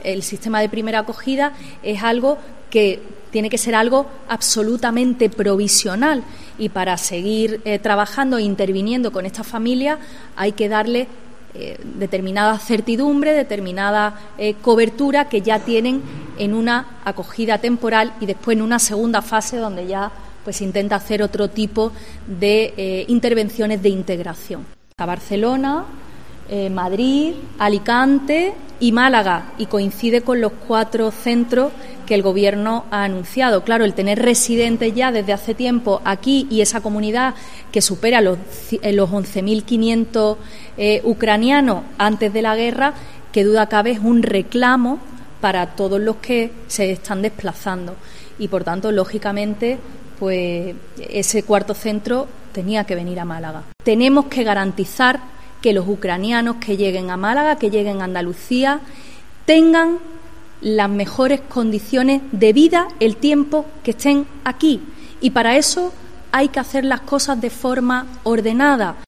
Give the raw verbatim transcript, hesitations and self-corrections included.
El sistema de primera acogida es algo que tiene que ser algo absolutamente provisional, y para seguir eh, trabajando e interviniendo con estas familias hay que darle eh, determinada certidumbre, determinada eh, cobertura que ya tienen en una acogida temporal y después en una segunda fase donde ya pues se intenta hacer otro tipo de eh, intervenciones de integración. A Barcelona, eh, Madrid, Alicante y Málaga, y coincide con los cuatro centros que el Gobierno ha anunciado. Claro, el tener residentes ya desde hace tiempo aquí y esa comunidad que supera los, los once mil quinientos eh, ucranianos antes de la guerra, que duda cabe es un reclamo para todos los que se están desplazando, y por tanto, lógicamente, pues ese cuarto centro tenía que venir a Málaga. Tenemos que garantizar que los ucranianos que lleguen a Málaga, que lleguen a Andalucía, tengan las mejores condiciones de vida el tiempo que estén aquí. Y para eso hay que hacer las cosas de forma ordenada.